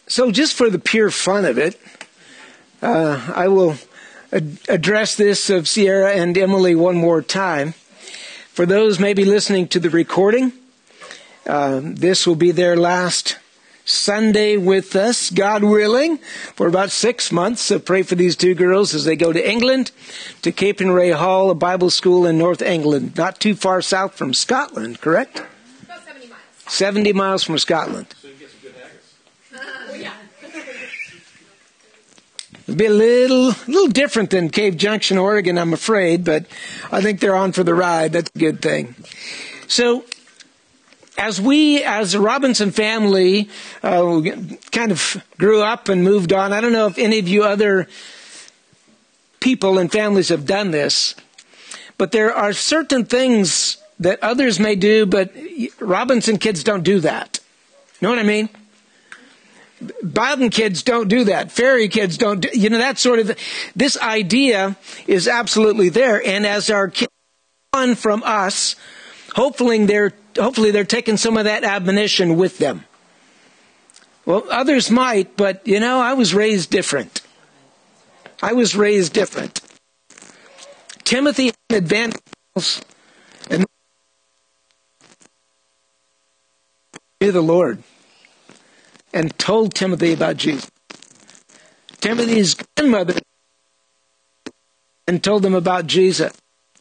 So just for the pure fun of it, I will address this of Sierra and Emily one more time. For those maybe listening to the recording, this will be their last Sunday with us, God willing, for about 6 months. So pray for these two girls as they go to England, to Capernwray Hall, a Bible school in North England, not too far south from Scotland, correct? About 70 miles. 70 miles from Scotland. So you get some good haggis. Yeah. It'll be a little different than Cave Junction, Oregon, I'm afraid, but I think they're on for the ride. That's a good thing. So, as the Robinson family, kind of grew up and moved on, I don't know if any of you other people and families have done this, but there are certain things that others may do, but Robinson kids don't do that. You know what I mean? Bowden kids don't do that. Ferry kids don't do, that sort of, this idea is absolutely there. And as our kids on from us, hopefully they're taking some of that admonition with them. Well, others might, but I was raised different. Timothy had advantages and knew the Lord and told Timothy about Jesus. Timothy's grandmother and told him about Jesus.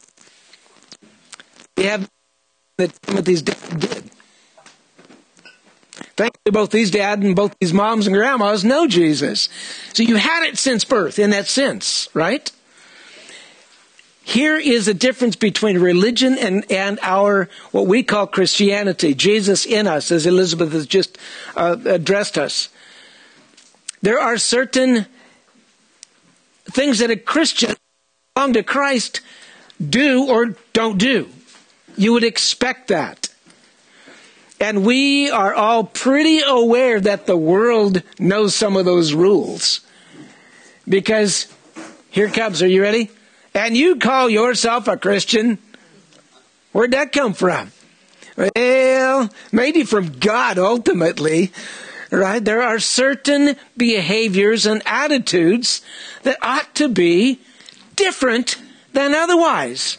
We have that Timothy's dad did. Thankfully, both these dad and both these moms and grandmas know Jesus. So you had it since birth in that sense, right? Here is a difference between religion and our, what we call Christianity, Jesus in us, as Elizabeth has just addressed us. There are certain things that a Christian belong to Christ do or don't do. You would expect that. And we are all pretty aware that the world knows some of those rules. Because, here it comes, are you ready? And you call yourself a Christian? Where'd that come from? Well, maybe from God ultimately, right? There are certain behaviors and attitudes that ought to be different than otherwise.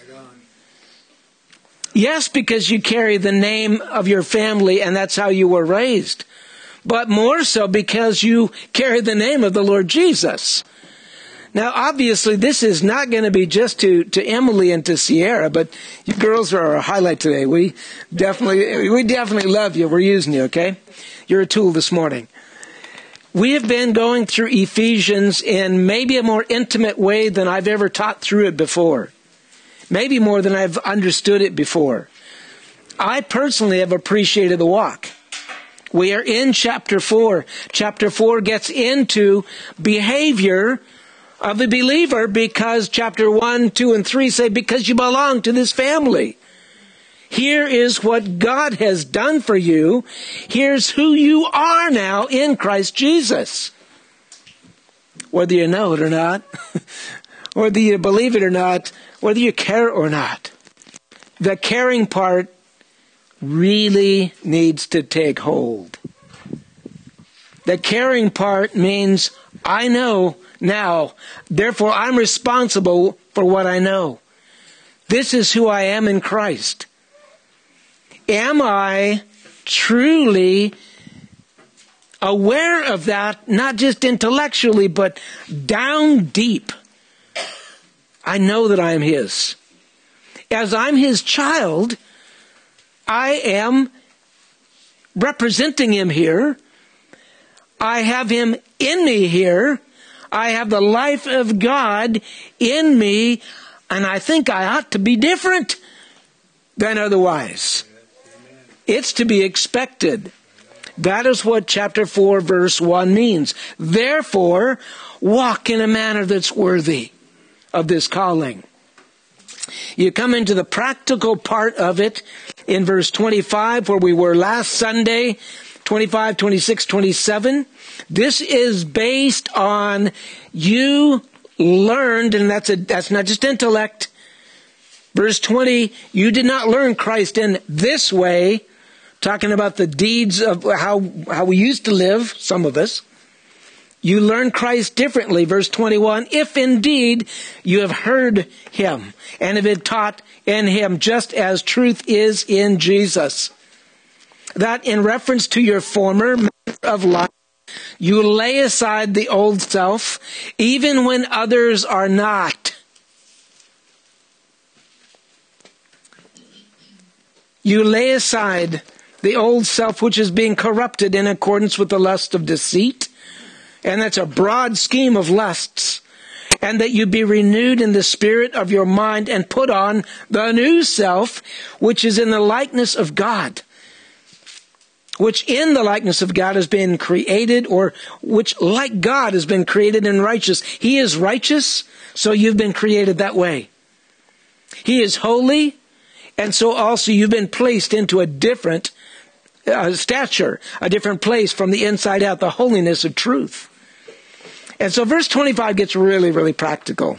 Yes, because you carry the name of your family and that's how you were raised. But more so because you carry the name of the Lord Jesus. Now, obviously, this is not going to be just to Emily and to Sierra, but you girls are our highlight today. We definitely love you. We're using you, okay? You're a tool this morning. We have been going through Ephesians in maybe a more intimate way than I've ever taught through it before. Maybe more than I've understood it before. I personally have appreciated the walk. We are in chapter 4. Chapter 4 gets into behavior of the believer because chapter 1, 2, and 3 say, because you belong to this family. Here is what God has done for you. Here's who you are now in Christ Jesus. Whether you know it or not, whether you believe it or not, whether you care or not, the caring part really needs to take hold. The caring part means I know now, therefore I'm responsible for what I know. This is who I am in Christ. Am I truly aware of that, not just intellectually, but down deep? I know that I am His. As I'm His child, I am representing Him here. I have Him in me here. I have the life of God in me, and I think I ought to be different than otherwise. It's to be expected. That is what chapter 4, verse 1 means. Therefore, walk in a manner that's worthy of this calling. You come into the practical part of it in verse 25, where we were last Sunday, 25, 26, 27. This is based on you learned, and that's not just intellect. Verse 20, you did not learn Christ in this way, talking about the deeds of how we used to live, some of us. You learn Christ differently. Verse 21, if indeed you have heard him and have been taught in him, just as truth is in Jesus. That in reference to your former manner of life, you lay aside the old self, even when others are not. You lay aside the old self, which is being corrupted in accordance with the lust of deceit. And that's a broad scheme of lusts. And that you be renewed in the spirit of your mind and put on the new self, which is in the likeness of God. Which in the likeness of God has been created, or which like God has been created in righteous. He is righteous, so you've been created that way. He is holy, and so also you've been placed into a different stature, a different place from the inside out, the holiness of truth. And so verse 25 gets really, really practical.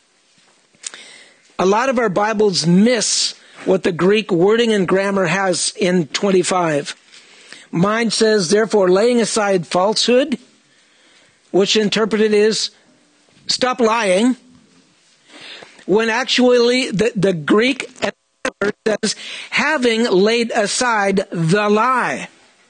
A lot of our Bibles miss what the Greek wording and grammar has in 25. Mine says, therefore, laying aside falsehood, which interpreted is, stop lying, when actually the Greek says, having laid aside the lie.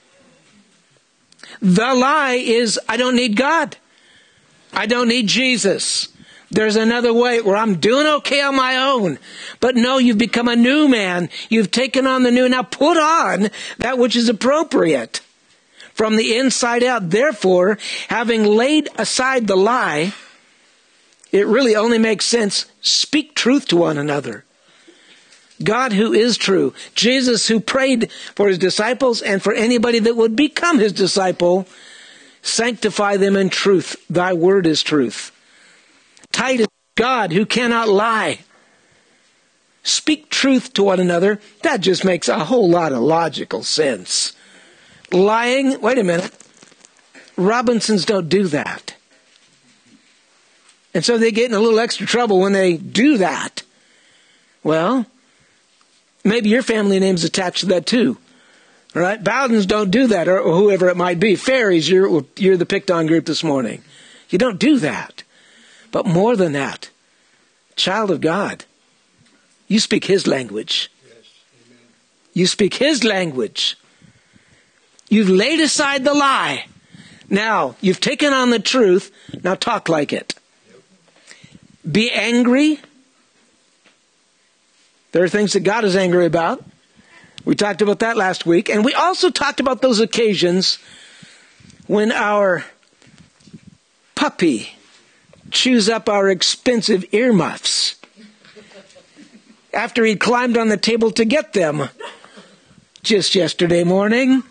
The lie is, I don't need God. I don't need Jesus. There's another way where I'm doing okay on my own. But no, you've become a new man. You've taken on the new. Now put on that which is appropriate from the inside out. Therefore, having laid aside the lie, it really only makes sense. Speak truth to one another. God who is true. Jesus who prayed for his disciples and for anybody that would become his disciple. Sanctify them in truth. Thy word is truth. Titus, God who cannot lie. Speak truth to one another. That just makes a whole lot of logical sense. Lying, wait a minute. Robinsons don't do that. And so they get in a little extra trouble when they do that. Well, maybe your family name's attached to that too. All right? Bowdens don't do that, or whoever it might be. Ferries, you're the picked on group this morning. You don't do that. But more than that, child of God, you speak his language. Yes, amen. You speak his language. You've laid aside the lie. Now, you've taken on the truth. Now talk like it. Yep. Be angry. There are things that God is angry about. We talked about that last week. And we also talked about those occasions when our puppy chews up our expensive earmuffs after he climbed on the table to get them just yesterday morning.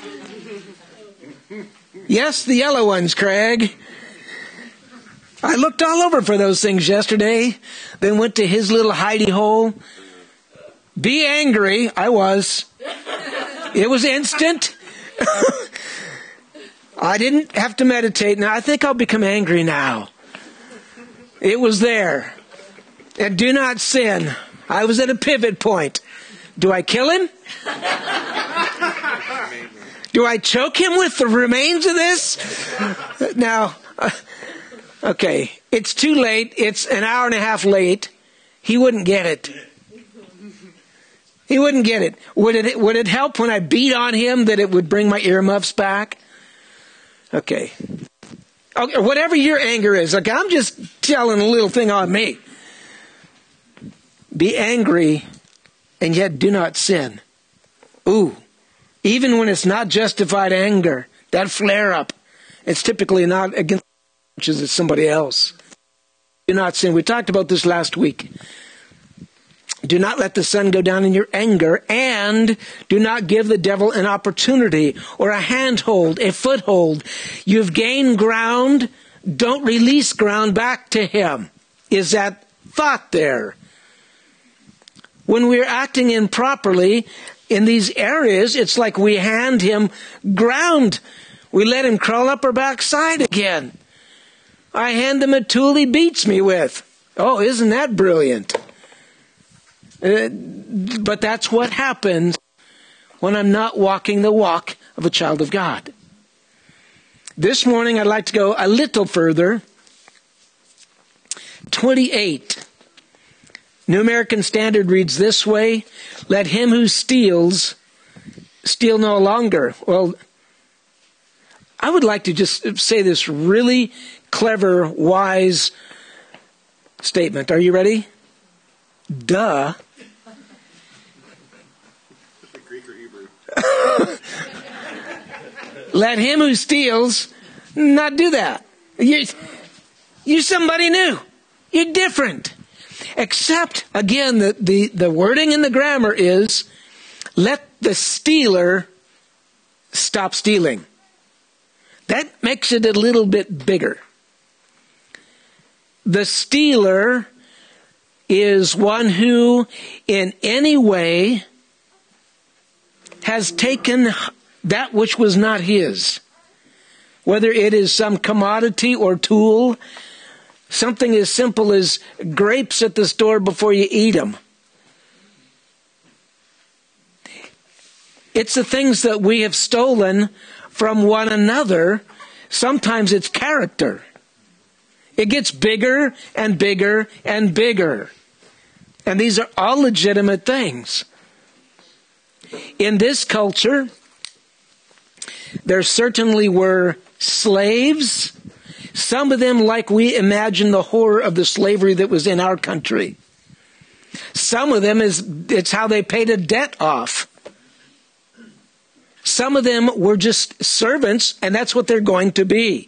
Yes, the yellow ones, Craig. I looked all over for those things yesterday, then went to his little hidey hole. Be angry. I was. It was instant. I didn't have to meditate. Now, I think I'll become angry now. It was there. And do not sin. I was at a pivot point. Do I kill him? Do I choke him with the remains of this? Now, okay, it's too late. It's an hour and a half late. He wouldn't get it. He wouldn't get it. Would it help when I beat on him that it would bring my earmuffs back? Okay, whatever your anger is. Okay, I'm just telling a little thing on me. Be angry and yet do not sin. Ooh, even when it's not justified anger, that flare up, it's typically not against it's somebody else. Do not sin. We talked about this last week. Do not let the sun go down in your anger, and do not give the devil an opportunity or a handhold, a foothold. You've gained ground. Don't release ground back to him. Is that thought there? When we're acting improperly in these areas, it's like we hand him ground. We let him crawl up our backside again. I hand him a tool he beats me with. Oh, isn't that brilliant? But that's what happens when I'm not walking the walk of a child of God. This morning I'd like to go a little further. 28. New American Standard reads this way: let him who steals steal no longer. Well, I would like to just say this really clever, wise statement. Are you ready? Duh. Greek or Hebrew? Let him who steals not do that. You're somebody new. You're different. Except, again, the wording in the grammar is, let the stealer stop stealing. That makes it a little bit bigger. The stealer is one who, in any way, has taken that which was not his. Whether it is some commodity or tool, something as simple as grapes at the store before you eat them. It's the things that we have stolen from one another. Sometimes it's character. It gets bigger and bigger and bigger. And these are all legitimate things. In this culture, there certainly were slaves. Some of them, like we imagine the horror of the slavery that was in our country. Some of them, it's how they paid a debt off. Some of them were just servants, and that's what they're going to be.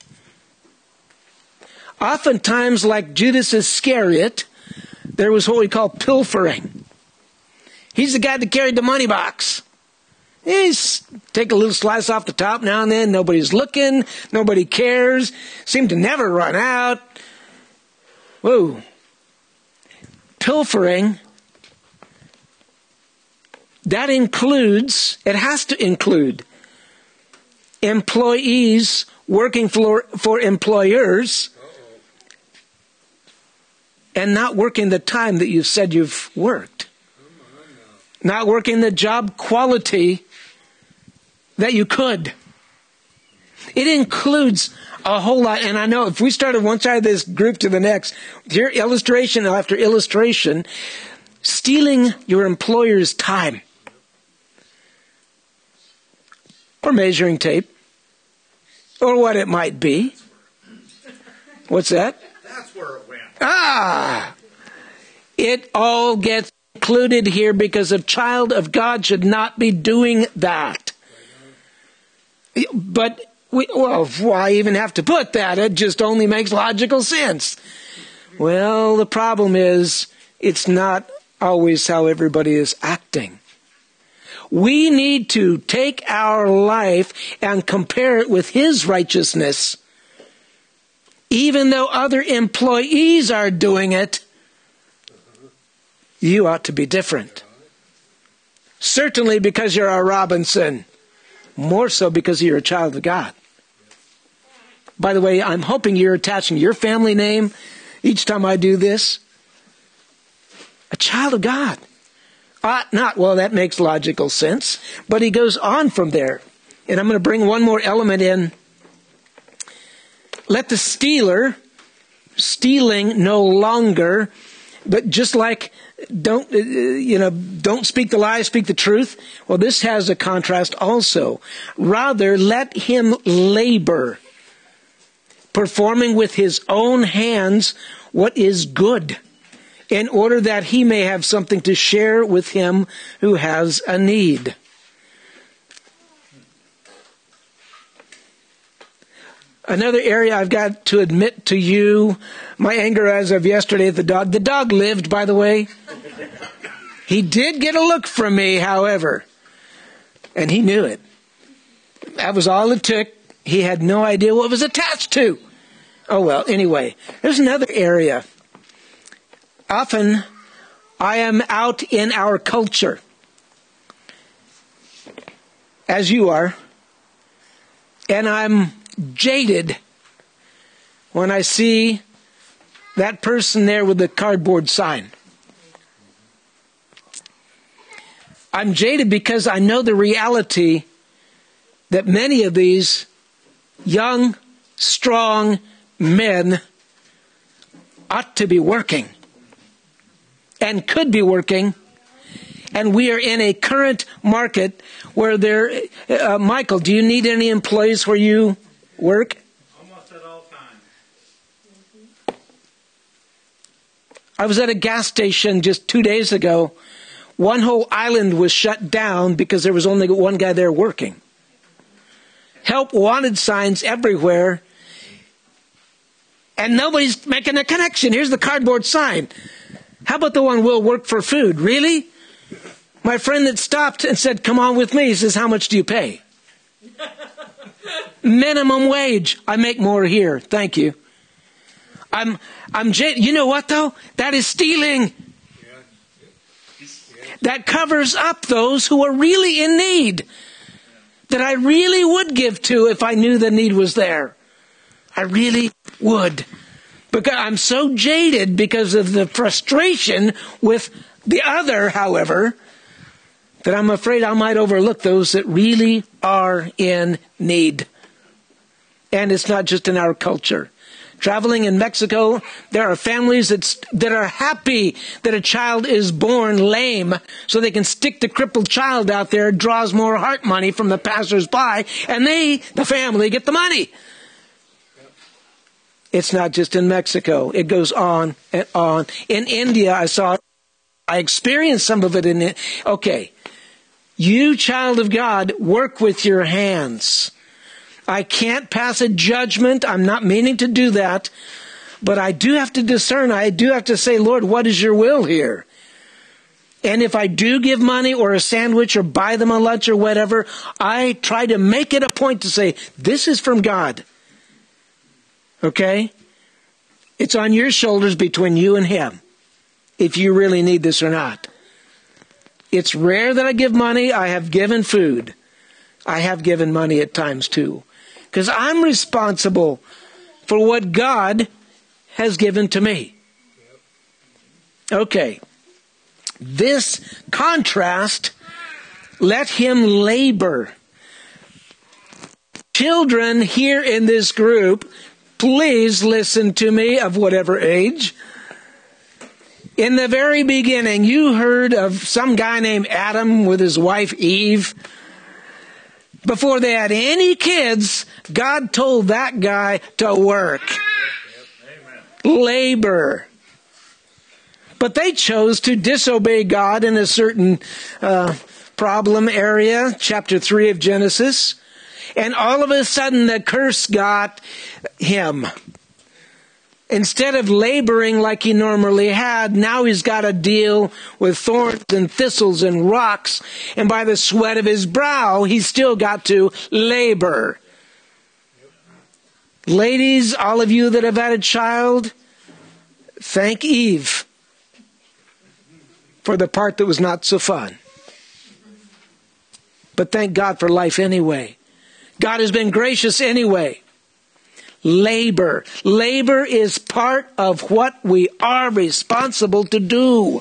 Oftentimes, like Judas Iscariot, there was what we call pilfering. He's the guy that carried the money box. He's take a little slice off the top now and then. Nobody's looking. Nobody cares. Seem to never run out. Whoa. Pilfering, that includes, it has to include, employees working for employers and not working the time that you've said you've worked. Not working the job quality that you could. It includes a whole lot. And I know if we started one side of this group to the next, here illustration after illustration, stealing your employer's time. Or measuring tape. Or what it might be. What's that? That's where it went. It all gets included here because a child of God should not be doing that. But, why even have to put that? It just only makes logical sense. Well, the problem is, it's not always how everybody is acting. We need to take our life and compare it with His righteousness. Even though other employees are doing it, you ought to be different. Certainly because you're a Robinson. More so because you're a child of God. By the way, I'm hoping you're attaching your family name each time I do this. A child of God. Not, well, that makes logical sense. But he goes on from there. And I'm going to bring one more element in. Let the stealer, stealing no longer, but just like don't speak the lie, speak the truth. Well, this has a contrast also. Rather, let him labor, performing with his own hands what is good, in order that he may have something to share with him who has a need. Another area I've got to admit to you, my anger as of yesterday at the dog. The dog lived, by the way. He did get a look from me, however, and he knew it. That was all it took. He had no idea what it was attached to. Oh well, anyway, there's another area. Often, I am out in our culture, as you are, and I'm jaded when I see that person there with the cardboard sign. I'm jaded because I know the reality that many of these young, strong men ought to be working and could be working. And we are in a current market where Michael, do you need any employees where you work? Almost at all times. I was at a gas station just 2 days ago. One whole island was shut down because there was only one guy there working. Help wanted signs everywhere. And nobody's making a connection. Here's the cardboard sign. How about the one, will work for food? Really? My friend that stopped and said, come on with me. He says, how much do you pay? Minimum wage. I make more here. Thank you. You know what though? That is stealing. That covers up those who are really in need. That I really would give to if I knew the need was there. I really would. Because I'm so jaded because of the frustration with the other, however, that I'm afraid I might overlook those that really are in need. And it's not just in our culture. Traveling in Mexico, there are families that are happy that a child is born lame so they can stick the crippled child out there. It draws more heart money from the passersby, and the family, get the money. It's not just in Mexico. It goes on and on. In India, I experienced some of it okay. You, child of God, work with your hands. I can't pass a judgment. I'm not meaning to do that. But I do have to discern. I do have to say, Lord, what is your will here? And if I do give money or a sandwich or buy them a lunch or whatever, I try to make it a point to say, this is from God. Okay? It's on your shoulders between you and Him, if you really need this or not. It's rare that I give money. I have given food. I have given money at times too. Because I'm responsible for what God has given to me. Okay. This contrast, let him labor. Children here in this group, please listen to me, of whatever age. In the very beginning, you heard of some guy named Adam with his wife Eve. Before they had any kids, God told that guy to work. Labor. But they chose to disobey God in a certain problem area, chapter 3 of Genesis. And all of a sudden the curse got him. Instead of laboring like he normally had, now he's got to deal with thorns and thistles and rocks. And by the sweat of his brow, he's still got to labor. Ladies, all of you that have had a child, thank Eve for the part that was not so fun. But thank God for life anyway. God has been gracious anyway. Labor. Labor is part of what we are responsible to do.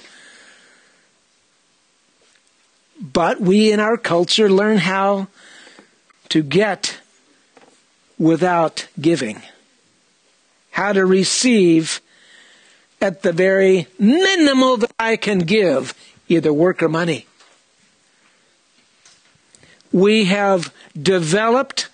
But we in our culture learn how to get without giving. How to receive at the very minimal that I can give, either work or money. We have developed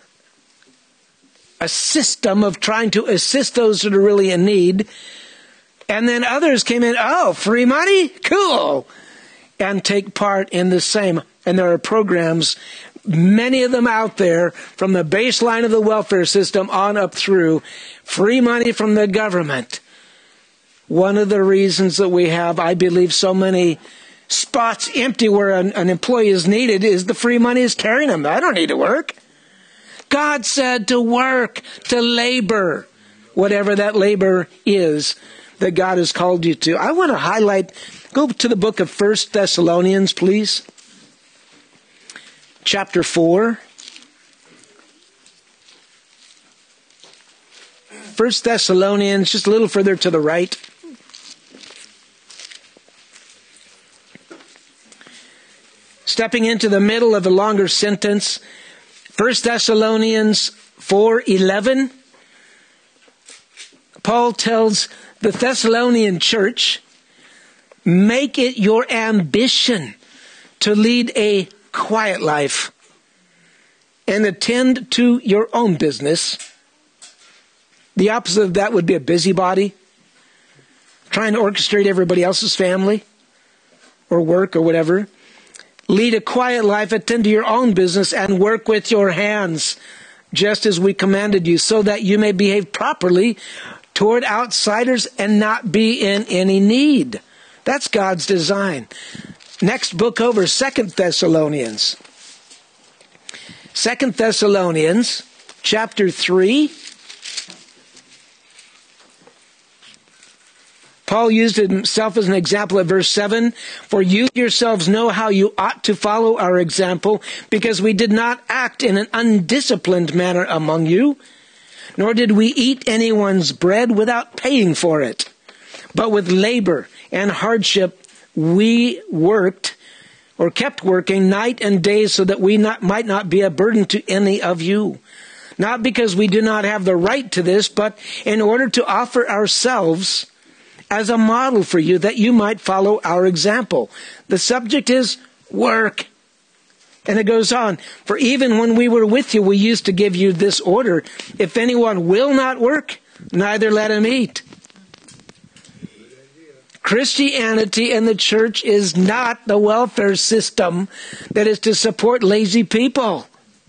a system of trying to assist those that are really in need. And then others came in, oh, free money? Cool. And take part in the same. And there are programs, many of them out there, from the baseline of the welfare system on up through, free money from the government. One of the reasons that we have, I believe, so many spots empty where an employee is needed is the free money is carrying them. I don't need to work. God said to work, to labor, whatever that labor is that God has called you to. I want to highlight, go to the book of 1 Thessalonians, please. Chapter 4. 1 Thessalonians, just a little further to the right. Stepping into the middle of a longer sentence, 1 Thessalonians 4:11, Paul tells the Thessalonian church, make it your ambition to lead a quiet life and attend to your own business. The opposite of that would be a busybody, trying to orchestrate everybody else's family or work or whatever. Lead a quiet life, attend to your own business, and work with your hands, just as we commanded you, so that you may behave properly toward outsiders and not be in any need. That's God's design. Next book over, 2 Thessalonians. 2 Thessalonians chapter 3. Paul used himself as an example at verse 7. For you yourselves know how you ought to follow our example, because we did not act in an undisciplined manner among you, nor did we eat anyone's bread without paying for it. But with labor and hardship we worked, or kept working, night and day, so that we might not be a burden to any of you. Not because we do not have the right to this, but in order to offer ourselves as a model for you, that you might follow our example. The subject is work. And it goes on, for even when we were with you, we used to give you this order: if anyone will not work, neither let him eat. Christianity and the church is not the welfare system that is to support lazy people.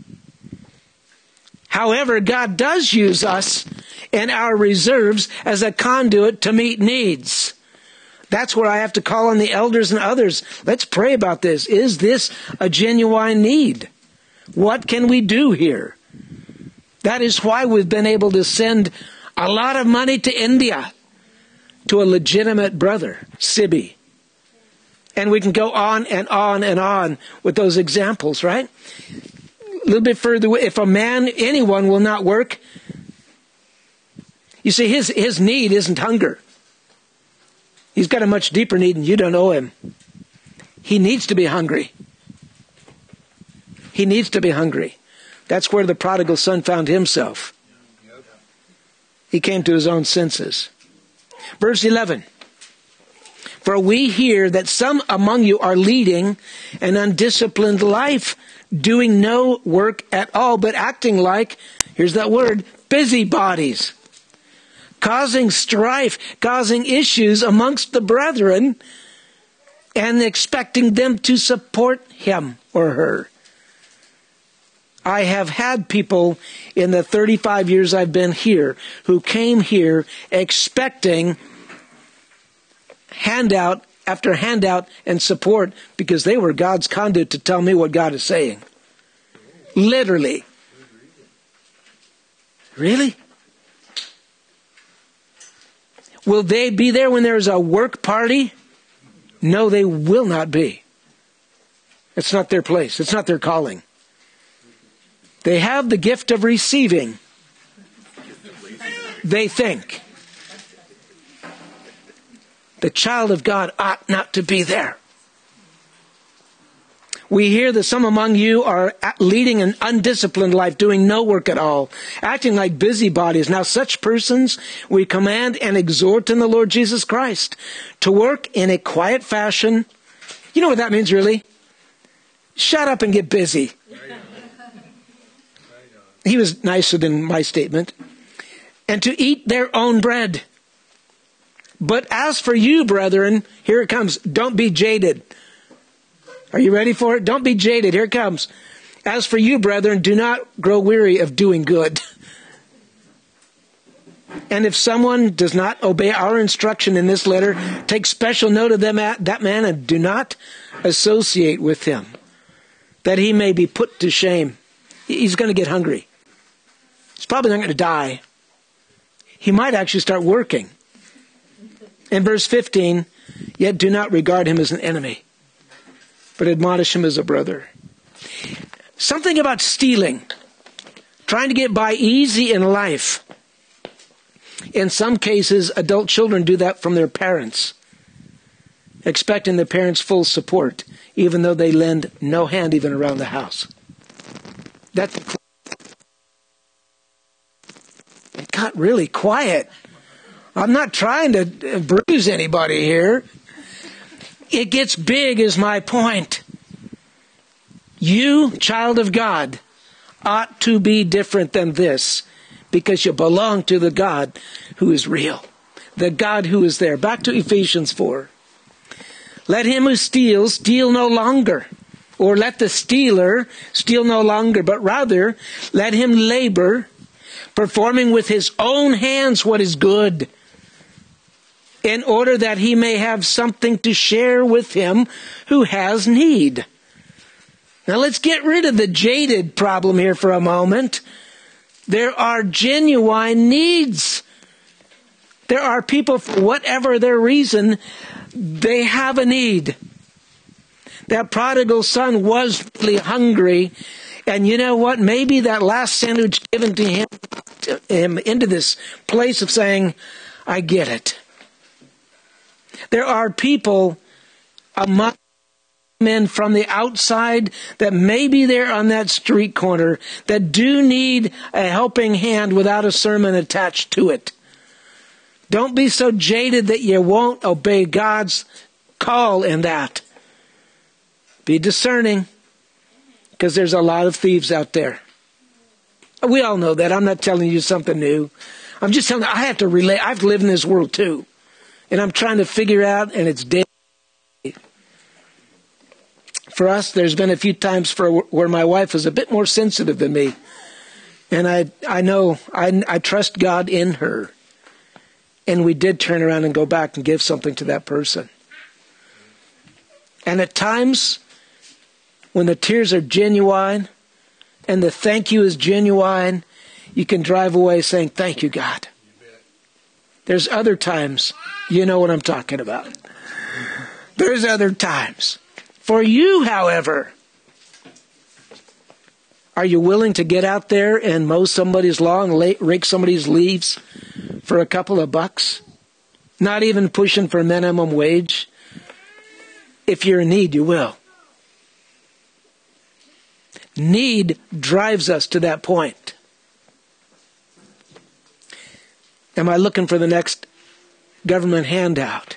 However, God does use us and our reserves as a conduit to meet needs. That's where I have to call on the elders and others. Let's pray about this. Is this a genuine need? What can we do here? That is why we've been able to send a lot of money to India to a legitimate brother, Sibi. And we can go on and on and on with those examples, right? A little bit further, if a man, anyone will not work, you see, his need isn't hunger. He's got a much deeper need, and you don't owe him. He needs to be hungry. He needs to be hungry. That's where the prodigal son found himself. He came to his own senses. Verse 11. For we hear that some among you are leading an undisciplined life, doing no work at all, but acting like, here's that word, busybodies, causing strife, causing issues amongst the brethren, and expecting them to support him or her. I have had people in the 35 years I've been here who came here expecting handout after handout and support because they were God's conduit to tell me what God is saying. Literally. Really? Will they be there when there's a work party? No, they will not be. It's not their place. It's not their calling. They have the gift of receiving. They think. The child of God ought not to be there. We hear that some among you are leading an undisciplined life, doing no work at all, acting like busybodies. Now such persons we command and exhort in the Lord Jesus Christ to work in a quiet fashion. You know what that means, really? Shut up and get busy. He was nicer than my statement. And to eat their own bread. But as for you, brethren, here it comes. Don't be jaded. Are you ready for it? Don't be jaded. Here it comes. As for you, brethren, do not grow weary of doing good. And if someone does not obey our instruction in this letter, take special note of that man and do not associate with him, that he may be put to shame. He's going to get hungry. He's probably not going to die. He might actually start working. In verse 15, yet do not regard him as an enemy, but admonish him as a brother. Something about stealing, trying to get by easy in life. In some cases, adult children do that from their parents, expecting their parents' full support, even though they lend no hand even around the house. That's It got really quiet. I'm not trying to bruise anybody here. It gets big is my point. You, child of God, ought to be different than this because you belong to the God who is real. The God who is there. Back to Ephesians 4. Let him who steals steal no longer. Or let the stealer steal no longer, but rather let him labor, performing with his own hands what is good, in order that he may have something to share with him who has need. Now let's get rid of the jaded problem here for a moment. There are genuine needs. There are people, for whatever their reason, they have a need. That prodigal son was really hungry. And you know what? Maybe that last sandwich given to him into this place of saying, I get it. There are people among men from the outside that maybe they're on that street corner that do need a helping hand without a sermon attached to it. Don't be so jaded that you won't obey God's call in that. Be discerning, because there's a lot of thieves out there. We all know that. I'm not telling you something new. I'm just telling you, I have to relate. I have to live in this world too. And I'm trying to figure out, and it's day. For us, there's been a few times where my wife was a bit more sensitive than me. And I know, I trust God in her. And we did turn around and go back and give something to that person. And at times, when the tears are genuine and the thank you is genuine, you can drive away saying, thank you, God. There's other times, you know what I'm talking about. There's other times. For you, however, are you willing to get out there and mow somebody's lawn, rake somebody's leaves for a couple of bucks? Not even pushing for minimum wage. If you're in need, you will. Need drives us to that point. Am I looking for the next government handout?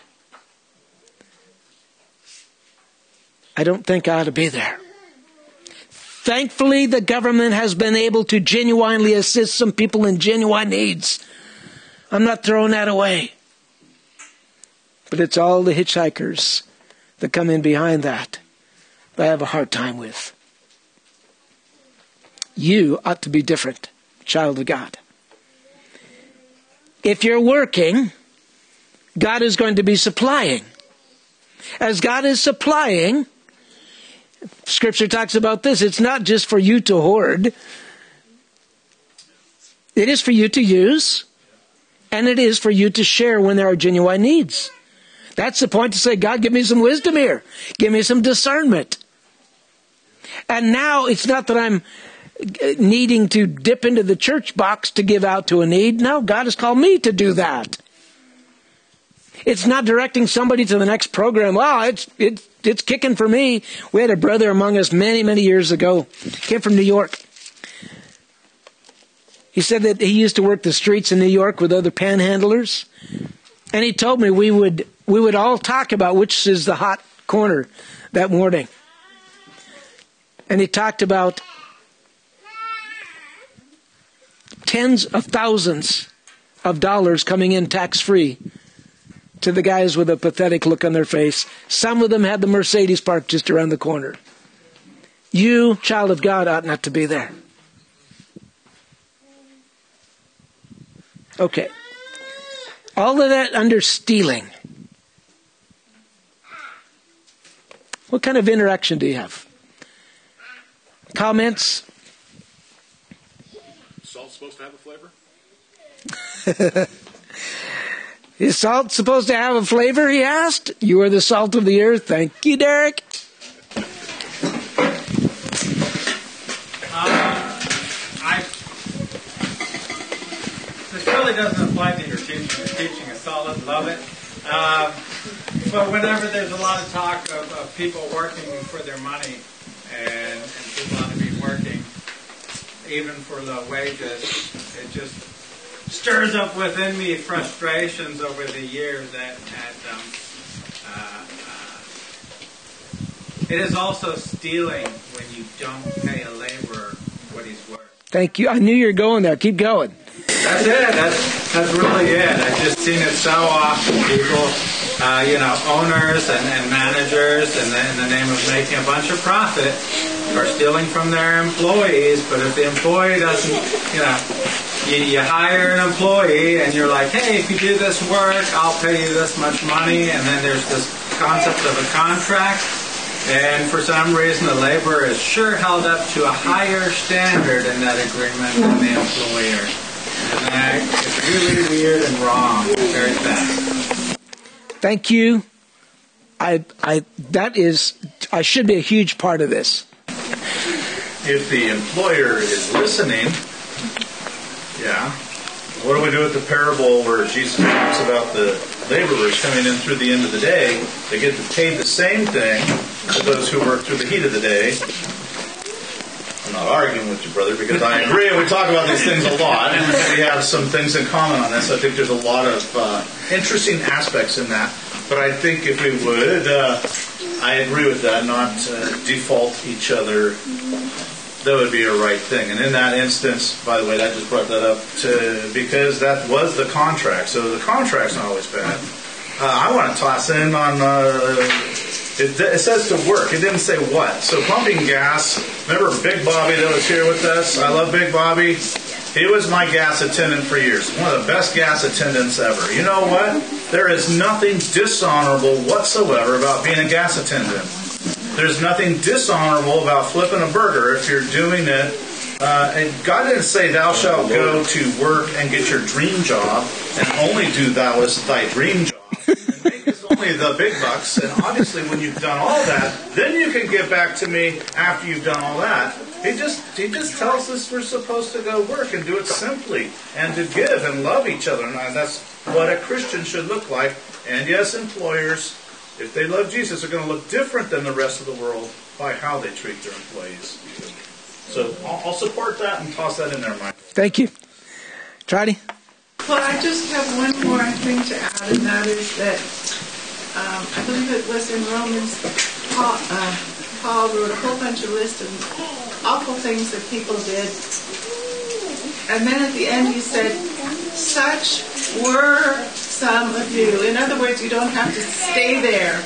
I don't think I ought to be there. Thankfully, the government has been able to genuinely assist some people in genuine needs. I'm not throwing that away. But it's all the hitchhikers that come in behind that I have a hard time with. You ought to be different, child of God. If you're working, God is going to be supplying. As God is supplying, Scripture talks about this. It's not just for you to hoard. It is for you to use, and it is for you to share when there are genuine needs. That's the point to say, God, give me some wisdom here. Give me some discernment. And now it's not that I'm needing to dip into the church box to give out to a need. No, God has called me to do that. It's not directing somebody to the next program. Wow, it's kicking for me. We had a brother among us many, many years ago. Came from New York. He said that he used to work the streets in New York with other panhandlers. And he told me we would all talk about which is the hot corner that morning. And he talked about tens of thousands of dollars coming in tax-free to the guys with a pathetic look on their face. Some of them had the Mercedes parked just around the corner. You, child of God, ought not to be there. Okay. All of that under stealing. What kind of interaction do you have? Comments? Salt's supposed to have a flavor? Is salt supposed to have a flavor, he asked? You are the salt of the earth. Thank you, Derek. This really doesn't apply to your teaching. Your teaching is solid, love it. But whenever there's a lot of talk of people working for their money and people ought to be working even for low wages, it just stirs up within me frustrations over the years it is also stealing when you don't pay a laborer what he's worth. Thank you. I knew you were going there. Keep going. That's it. That's really it. I've just seen it so often. People, owners and managers, in the name of making a bunch of profit, are stealing from their employees. But if the employee doesn't, you hire an employee and you're like, hey, if you do this work, I'll pay you this much money. And then there's this concept of a contract. And for some reason, the laborer is sure held up to a higher standard in that agreement than the employer. And that is really weird and wrong. Very bad. Thank you. I should be a huge part of this. If the employer is listening, what do we do with the parable where Jesus talks about the laborers coming in through the end of the day? They get paid the same thing as those who work through the heat of the day. I'm not arguing with you, brother, because I agree. We talk about these things a lot, and we have some things in common on this. I think there's a lot of interesting aspects in that. But I think if we would, I agree with that, not default each other. That would be a right thing. And in that instance, by the way, that just brought that up because that was the contract. So the contract's not always bad. I want to toss in on, it says to work. It didn't say what. So pumping gas, remember Big Bobby that was here with us? I love Big Bobby. He was my gas attendant for years. One of the best gas attendants ever. You know what? There is nothing dishonorable whatsoever about being a gas attendant. There's nothing dishonorable about flipping a burger if you're doing it. And God didn't say thou shalt go to work and get your dream job and only do thou as thy dream job. And make us only the big bucks. And obviously when you've done all that, then you can get back to me after you've done all that. He just tells us we're supposed to go work and do it simply and to give and love each other. And that's what a Christian should look like. And yes, employers, if they love Jesus, are going to look different than the rest of the world by how they treat their employees. So I'll support that and toss that in there, Mike. Thank you. Trotty? Well, I just have one more thing to add, and that is that I believe it was in Romans, Paul wrote a whole bunch of lists of awful things that people did. And then at the end he said, such were some of you. In other words, you don't have to stay there.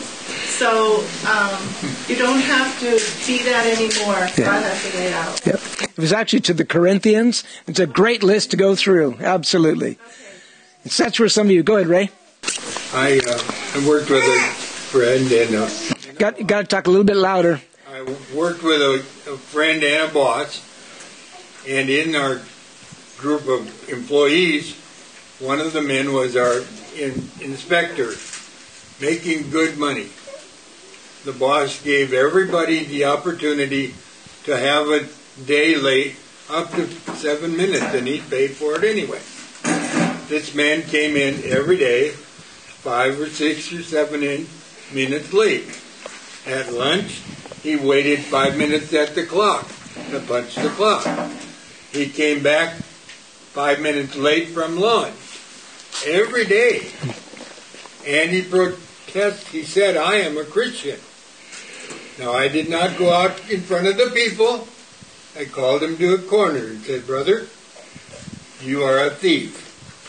So you don't have to be that anymore. God has a way out. Yep. It was actually to the Corinthians. It's a great list to go through. Absolutely. Okay. And such were some of you. Go ahead, Ray. I worked with a friend and... Got to talk a little bit louder. I worked with a friend and a boss. And in our group of employees, one of the men was our inspector, making good money. The boss gave everybody the opportunity to have a day late up to 7 minutes, and he paid for it anyway. This man came in every day 5 or 6 or 7 minutes late. At lunch, he waited 5 minutes at the clock to punch the clock. He came back 5 minutes late from lunch every day. And he said, I am a Christian. Now, I did not go out in front of the people. I called him to a corner and said, brother, you are a thief.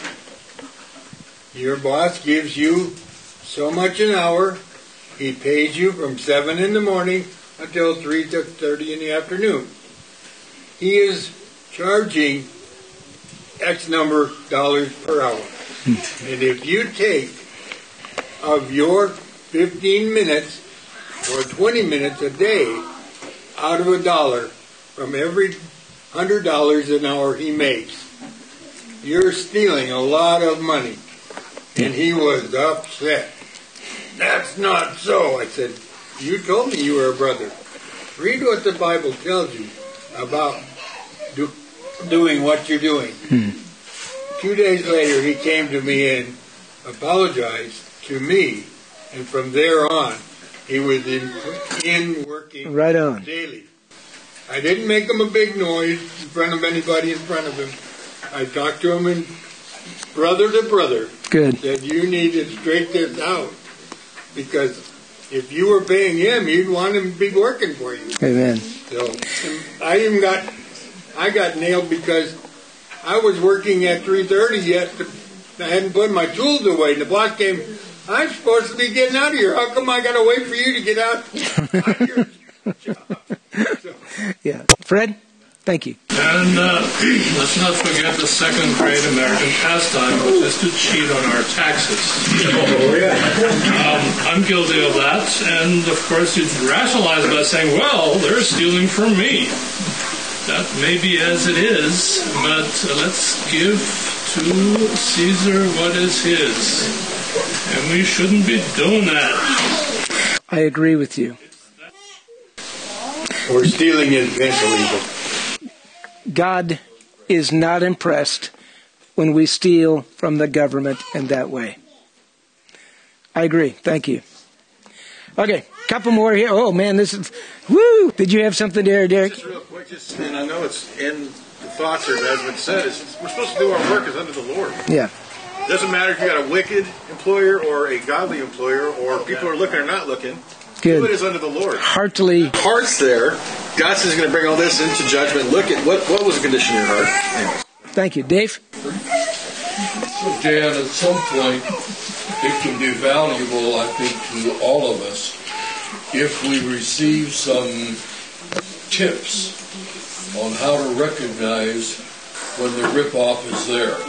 Your boss gives you so much an hour. He pays you from 7 in the morning until 3:30 in the afternoon. He is charging X number of dollars per hour. And if you take of your 15 minutes or 20 minutes a day out of $1 from every $100 an hour he makes, you're stealing a lot of money. And he was upset. That's not so. I said, you told me you were a brother. Read what the Bible tells you about doing what you're doing. 2 days later, he came to me and apologized to me. And from there on, he was in working right on daily. I didn't make him a big noise in front of anybody in front of him. I talked to him and brother to brother. Good. Said you need to straighten this out, because if you were paying him, you'd want him to be working for you. Amen. So I got nailed because I was working at 3:30 yet. I hadn't put my tools away, and the boss came. I'm supposed to be getting out of here. How come I got to wait for you to get out of your job? So, Yeah. Fred, thank you. And let's not forget the second great American pastime, which is to cheat on our taxes. I'm guilty of that, and of course you rationalize by saying, well, they're stealing from me. That may be as it is, but let's give to Caesar what is his. And we shouldn't be doing that. I agree with you. we're stealing it eventually. God is not impressed when we steal from the government in that way. I agree. Thank you. Okay, couple more here. Oh, man, this is... Woo! Did you have something there, Derek? Just real quick, and I know it's in the thoughts here, but as been said, we're supposed to do our work as unto the Lord. Yeah. It doesn't matter if you got a wicked employer or a godly employer, or people are looking or not looking. Good. Do it as unto the Lord. Heartily. Heart's there. God says He's going to bring all this into judgment. Look at what was the condition of your heart. Anyways. Thank you. Dave? So, Dan, at some point, it can be valuable, I think, to all of us if we receive some tips on how to recognize when the ripoff is there.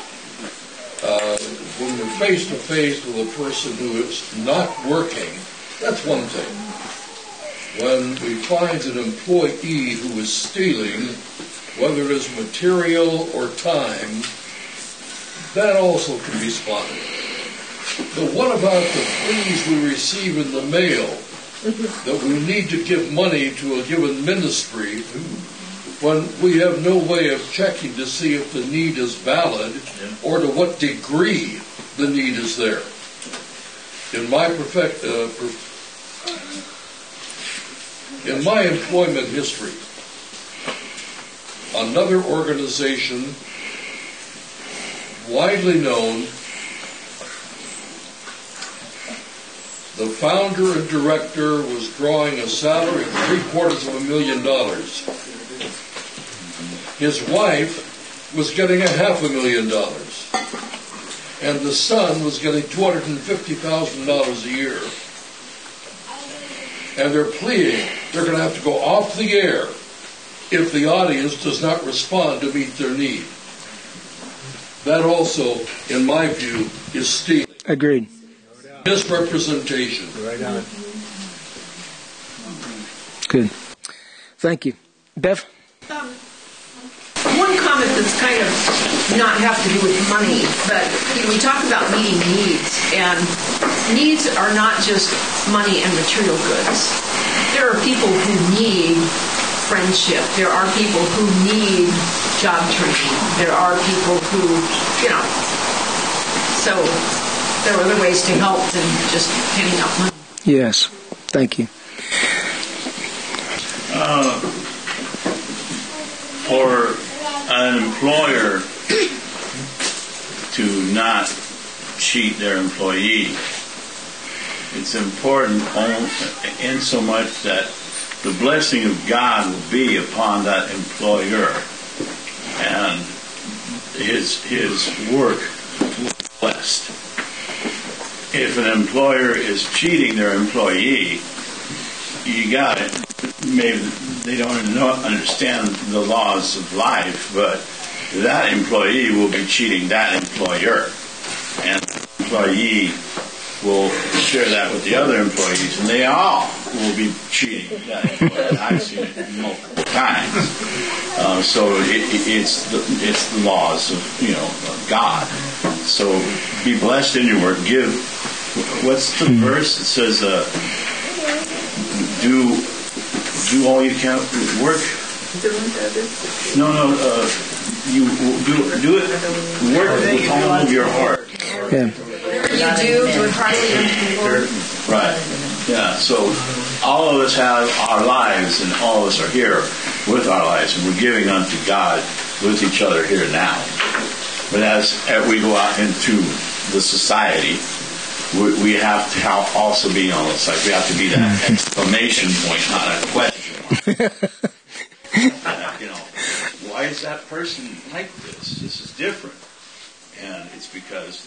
When we're face to face with a person who is not working, that's one thing. When we find an employee who is stealing, whether it is material or time, that also can be spotted. But what about the pleas we receive in the mail that we need to give money to a given ministry when we have no way of checking to see if the need is valid or to what degree the need is there? In my employment history, another organization widely known, the founder and director was drawing a salary of $750,000. His wife was getting $500,000. And the son was getting $250,000 a year. And they're pleading they're going to have to go off the air if the audience does not respond to meet their need. That also, in my view, is stealing. Agreed. Misrepresentation. Right on. Good. Thank you. Bev? One comment that's kind of not have to do with money, but we talk about meeting needs, and needs are not just money and material goods. There are people who need friendship. There are people who need job training. There are people who, so there are other ways to help than just handing out money. Yes. Thank you. For an employer to not cheat their employee, it's important in so much that the blessing of God will be upon that employer, and his work will be blessed. If an employer is cheating their employee, you got it. Maybe they don't understand the laws of life, but that employee will be cheating that employer, and the employee will share that with the other employees, and they all will be cheating that employer. I've seen it multiple times. So it's the laws of God. So be blessed in your work. Give. What's the verse that says, do all you can work? No. You do it. Work with all of your heart. Yeah. You do it heartily unto the Lord. Right. Yeah. So all of us have our lives, and all of us are here with our lives, and we're giving unto God. with each other here now. But as we go out into the society, we have to also be on the side. We have to be that exclamation point, not a question mark. Why is that person like this? This is different. And it's because,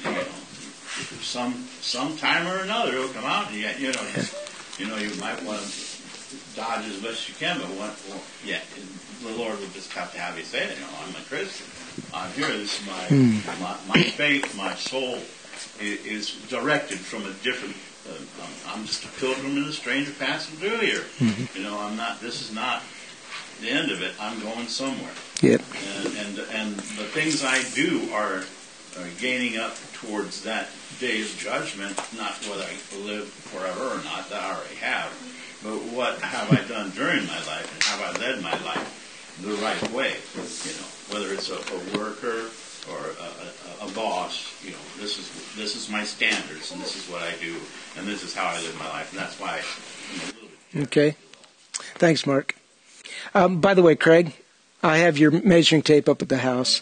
some time or another it'll come out, and you might want to dodge as best you can, but the Lord will just have to have you say it. I'm a Christian. I'm here. This is my faith, my soul is directed from a different. I'm just a pilgrim and a stranger passing through here. I'm not. This is not the end of it. I'm going somewhere. Yep. And the things I do are gaining up towards that day of judgment. Not whether I live forever or not. That I already have. But what have I done during my life, and have I led my life the right way? Whether it's a worker or a boss, this is my standards, and this is what I do, and this is how I live my life, and that's why I'm a little bit. Okay. Thanks, Mark. By the way, Craig, I have your measuring tape up at the house.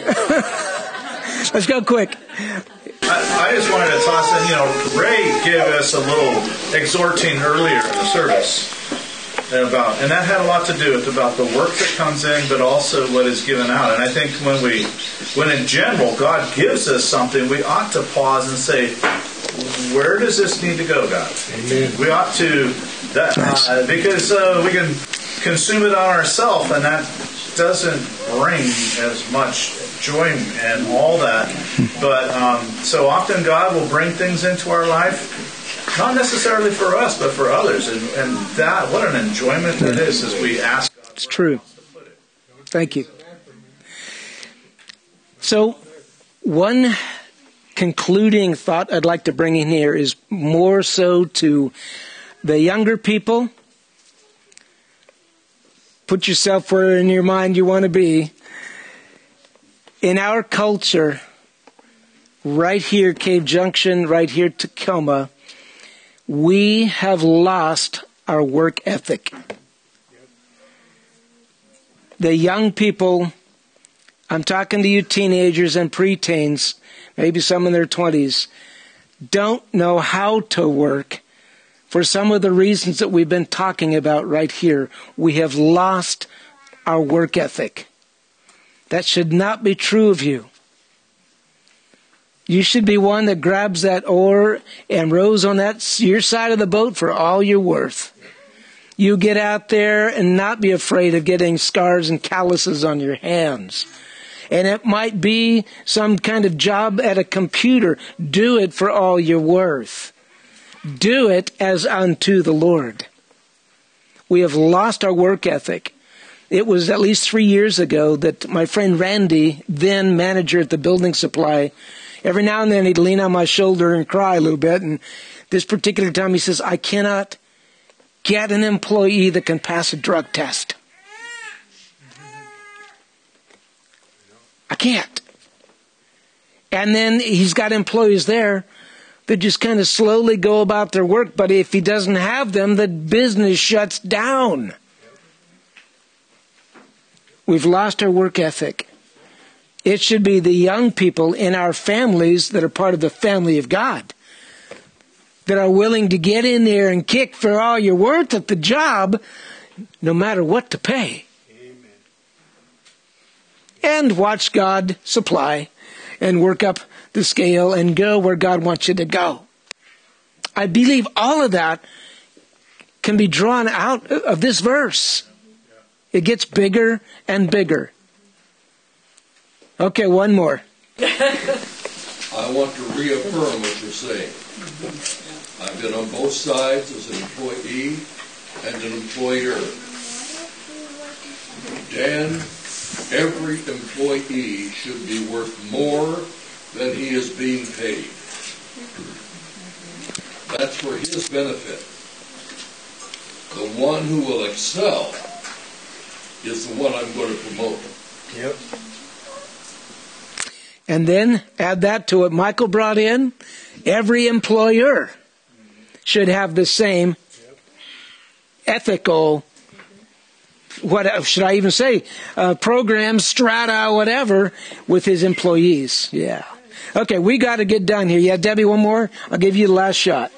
Let's go quick. I just wanted to toss in, Ray gave us a little exhorting earlier in the service and that had a lot to do with about the work that comes in, but also what is given out. And I think when in general God gives us something, we ought to pause and say, where does this need to go, God? Amen. We ought to, because we can consume it on ourselves, and that doesn't bring as much joy and all that. But so often God will bring things into our life, not necessarily for us, but for others. And that, what an enjoyment that is as we ask God. It's true. Thank you. So, one concluding thought I'd like to bring in here is more so to the younger people. Put yourself where in your mind you want to be. In our culture, right here, Cave Junction, right here, Tacoma, we have lost our work ethic. The young people, I'm talking to you teenagers and preteens, maybe some in their 20s, don't know how to work for some of the reasons that we've been talking about right here. We have lost our work ethic. That should not be true of you. You should be one that grabs that oar and rows on your side of the boat for all you're worth. You get out there and not be afraid of getting scars and calluses on your hands. And it might be some kind of job at a computer. Do it for all you're worth. Do it as unto the Lord. We have lost our work ethic. It was at least 3 years ago that my friend Randy, then manager at the building supply, every now and then he'd lean on my shoulder and cry a little bit. And this particular time he says, I cannot get an employee that can pass a drug test. I can't. And then he's got employees there that just kind of slowly go about their work. But if he doesn't have them, the business shuts down. We've lost our work ethic. It should be the young people in our families that are part of the family of God that are willing to get in there and kick for all you're worth at the job, no matter what to pay. Amen. And watch God supply and work up the scale and go where God wants you to go. I believe all of that can be drawn out of this verse. It gets bigger and bigger. Okay, one more. I want to reaffirm what you're saying. I've been on both sides as an employee and an employer. Dan, every employee should be worth more than he is being paid. That's for his benefit. The one who will excel is the one I'm going to promote. Yep. And then add that to what Michael brought in. Every employer should have the same ethical what should I even say? Programs, strata, whatever, with his employees. Yeah. Okay, we got to get done here. Yeah, Debbie, one more. I'll give you the last shot.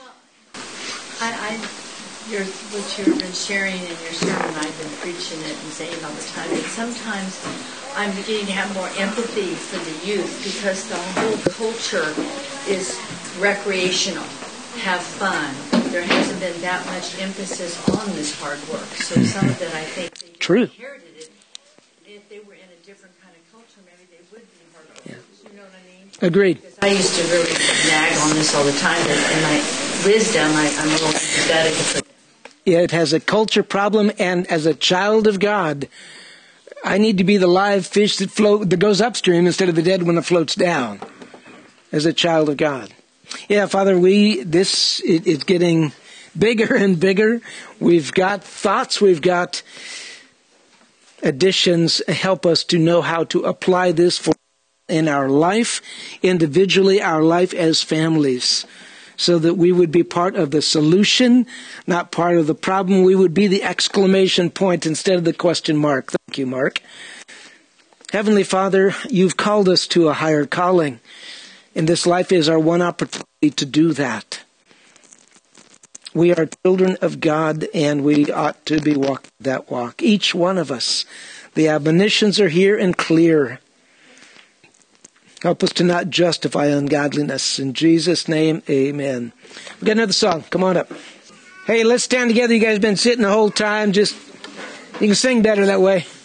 What you've been sharing in your sermon, I've been preaching it and saying all the time. And sometimes I'm beginning to have more empathy for the youth because the whole culture is recreational, have fun. There hasn't been that much emphasis on this hard work. So some of it, I think, they just inherited it. If they were in a different kind of culture, maybe they would be hard workers. You know what I mean? Agreed. Because I used to really nag on this all the time. And in my wisdom, I'm a little pathetic for it. It has a culture problem, and as a child of God, I need to be the live fish that goes upstream instead of the dead one that floats down. As a child of God. Yeah, Father, it's getting bigger and bigger. We've got thoughts, we've got additions. Help us to know how to apply this in our life, individually, our life as families, so that we would be part of the solution, not part of the problem. We would be the exclamation point instead of the question mark. Thank you, Mark. Heavenly Father, you've called us to a higher calling, and this life is our one opportunity to do that. We are children of God, and we ought to be walking that walk. Each one of us. The admonitions are here and clear. Help us to not justify ungodliness. In Jesus' name, amen. We got another song. Come on up. Hey, let's stand together. You guys have been sitting the whole time. You can sing better that way.